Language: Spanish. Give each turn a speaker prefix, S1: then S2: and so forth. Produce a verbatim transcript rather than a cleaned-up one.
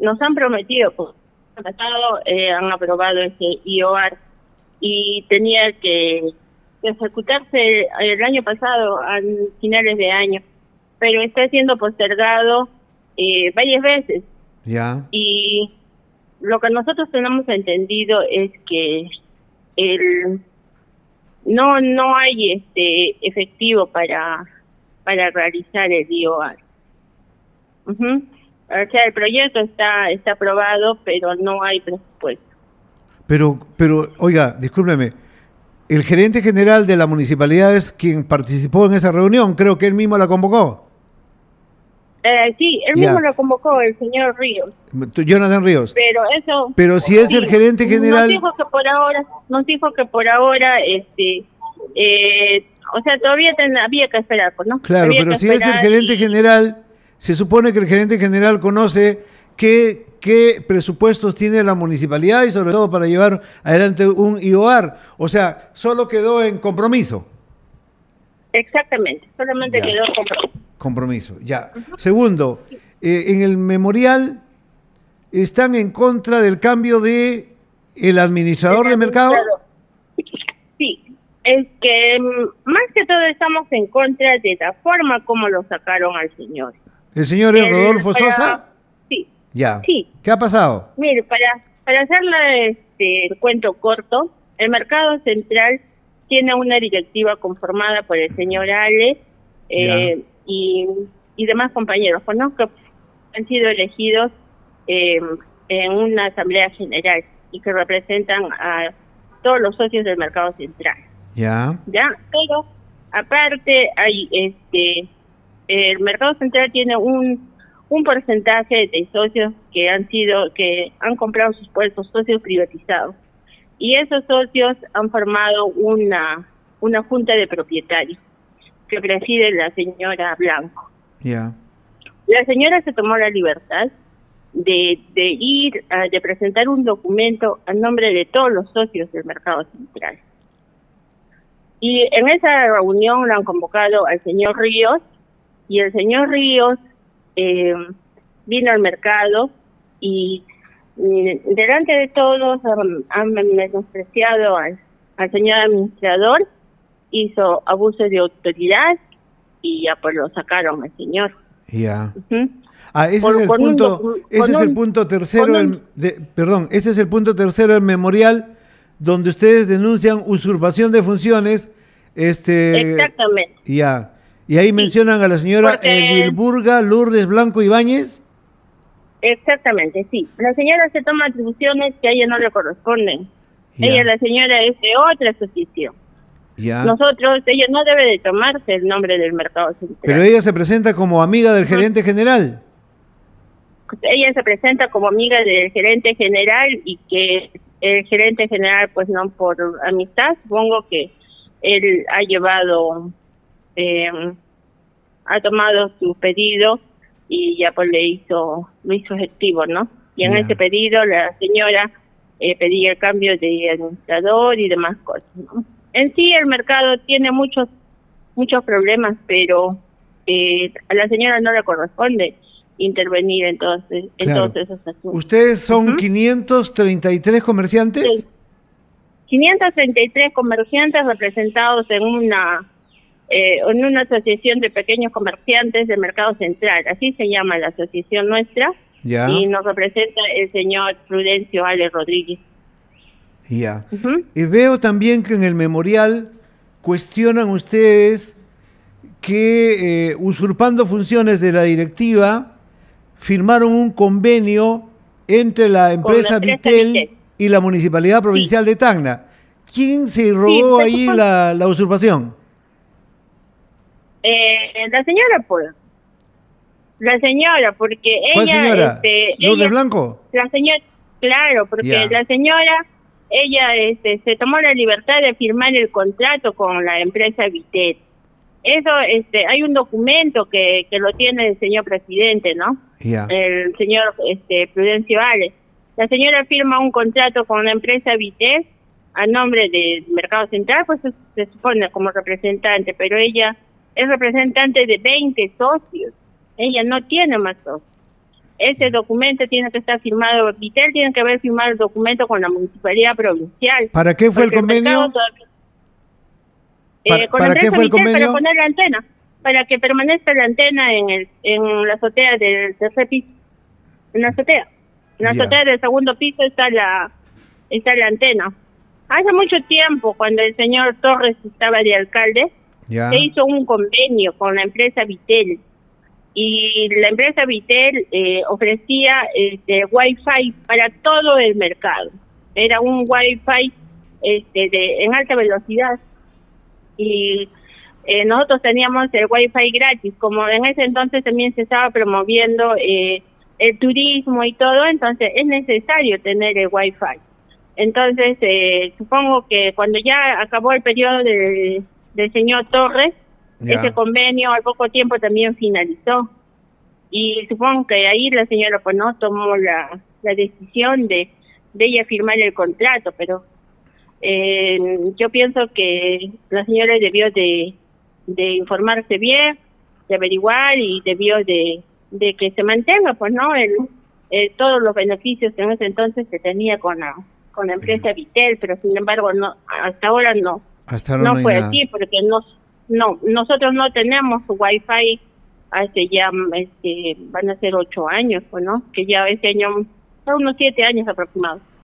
S1: nos han prometido, pues, el año pasado eh, han aprobado ese I O A R y tenía que ejecutarse el año pasado a finales de año, pero está siendo postergado eh, varias veces.
S2: Ya.
S1: Y lo que nosotros tenemos entendido es que el no no hay este efectivo para para realizar el I O A R. Uh-huh. O sea, el proyecto está está aprobado, pero no hay presupuesto.
S2: Pero, pero, oiga, discúlpeme, el gerente general de la municipalidad es quien participó en esa reunión, creo que él mismo la convocó.
S1: Eh, sí, él
S2: Ya.
S1: mismo lo convocó, el señor Ríos.
S2: Jonathan Ríos.
S1: Pero eso...
S2: Pero si es
S1: sí,
S2: el gerente general...
S1: Nos dijo que por ahora, nos dijo que por ahora, este... Eh, o sea, todavía ten, había que esperar, pues, ¿no?
S2: Claro,
S1: Había
S2: pero
S1: que
S2: si es el gerente
S1: y...
S2: general, se supone que el gerente general conoce qué, qué presupuestos tiene la municipalidad y sobre todo para llevar adelante un I O A R. O sea, solo quedó en compromiso.
S1: Exactamente, solamente
S2: Ya.
S1: quedó compromiso.
S2: Compromiso, ya. Uh-huh. Segundo, eh, en el memorial están en contra del cambio de el administrador de mercado.
S1: Sí, es que más que todo estamos en contra de la forma como lo sacaron al señor.
S2: ¿El señor es Rodolfo
S1: para,
S2: Sosa?
S1: Sí.
S2: Ya.
S1: Sí.
S2: ¿Qué ha pasado?
S1: Mire, para, para hacerle este, el cuento corto, el Mercado Central tiene una directiva conformada por el señor Ale eh, y, y demás compañeros, ¿no? Que han sido elegidos eh, en una asamblea general y que representan a todos los socios del Mercado Central.
S2: Ya.
S1: Ya, pero aparte hay este el Mercado Central tiene un un porcentaje de socios que han sido que han comprado sus puestos, socios privatizados, y esos socios han formado una una junta de propietarios que preside la señora Blanco.
S2: Ya.
S1: La señora se tomó la libertad de, de ir, a, de presentar un documento a nombre de todos los socios del Mercado Central. Y en esa reunión lo han convocado al señor Ríos, y el señor Ríos eh, vino al mercado y, y delante de todos um, han menospreciado al, al señor administrador, hizo abuso de autoridad y ya pues lo sacaron al señor.
S2: Ya.
S1: Uh-huh.
S2: Ah, ese
S1: por,
S2: es el punto,
S1: un,
S2: ese es
S1: un,
S2: el punto tercero,
S1: un,
S2: del, de, perdón, ese es el punto tercero del memorial donde ustedes denuncian usurpación de funciones, este.
S1: Exactamente.
S2: Ya. Y ahí sí. mencionan a la señora porque... Edilburga Lourdes Blanco Ibáñez.
S1: Exactamente, sí. La señora se toma atribuciones que a ella no le corresponden. Ya. Ella, la señora, es de otra asociación.
S2: Ya.
S1: Nosotros, ella no debe de tomarse el nombre del Mercado Central.
S2: Pero ella se presenta como amiga del gerente uh-huh. general.
S1: Ella se presenta como amiga del gerente general y que el gerente general, pues no por amistad, supongo que él ha llevado, eh, ha tomado su pedido y ya pues le hizo, lo hizo efectivo, ¿no? Y en yeah. ese pedido la señora eh, pedía el cambio de administrador y demás cosas, ¿no? En sí el mercado tiene muchos muchos problemas, pero eh, a la señora no le corresponde intervenir en todos, en
S2: claro.
S1: todos esos asuntos.
S2: ¿Ustedes son uh-huh. quinientos treinta y tres comerciantes?
S1: Sí. quinientos treinta y tres comerciantes representados en una eh, en una asociación de pequeños comerciantes del Mercado Central, así se llama la asociación nuestra,
S2: ya.
S1: Y nos representa el señor Prudencio Ale Rodríguez.
S2: Ya. Uh-huh. Y veo también que en el memorial cuestionan ustedes que eh, usurpando funciones de la directiva firmaron un convenio entre la empresa, la empresa Vitel, Vitel y la Municipalidad Provincial sí. de Tacna. ¿Quién se robó sí, ahí la, la usurpación?
S1: Eh, la señora, pues. La señora, porque ella...
S2: ¿Cuál señora?
S1: Este,
S2: ¿Lourdes
S1: ella,
S2: Blanco?
S1: La señora, claro, porque yeah. la señora, ella este, se tomó la libertad de firmar el contrato con la empresa Vitel. Eso, este, hay un documento que, que lo tiene el señor presidente, ¿no?
S2: Yeah.
S1: El señor este, Prudencio Ale. La señora firma un contrato con la empresa Vitel a nombre del Mercado Central, pues se, se supone como representante, pero ella es representante de veinte socios. Ella no tiene más socios. ese documento tiene que estar firmado, Vitel tiene que haber firmado el documento con la municipalidad provincial.
S2: ¿Para qué fue el convenio?
S1: El todavía,
S2: ¿Para,
S1: eh, con
S2: ¿para
S1: la
S2: qué fue el
S1: Vitel,
S2: convenio?
S1: para poner la antena, para que permanezca la antena en el en la azotea del tercer piso, en la azotea. En la
S2: Ya.
S1: azotea del segundo piso está la está la antena. Hace mucho tiempo, cuando el señor Torres estaba de alcalde,
S2: Ya.
S1: se hizo un convenio con la empresa Vitel, y la empresa Vitel eh, ofrecía este Wi-Fi para todo el mercado. Era un Wi-Fi este, de, en alta velocidad, y eh, nosotros teníamos el Wi-Fi gratis. Como en ese entonces también se estaba promoviendo eh, el turismo y todo, entonces es necesario tener el Wi-Fi. Entonces, eh, supongo que cuando ya acabó el periodo del, del señor Torres,
S2: Ya.
S1: ese convenio al poco tiempo también finalizó. Y supongo que ahí la señora pues no tomó la, la decisión de, de ella firmar el contrato, pero eh, yo pienso que la señora debió de, de informarse bien, de averiguar, y debió de, de que se mantenga, pues, ¿no? El, el, todos los beneficios que en ese entonces se tenía con la con la empresa Vitel, pero sin embargo no, hasta ahora no,
S2: Hasta ahora
S1: no,
S2: no hay
S1: fue
S2: nada.
S1: así, porque nos, no, nosotros no tenemos Wi-Fi hace ya, este, van a ser ocho años, pues, ¿no? Que ya este año, unos siete años aproximados.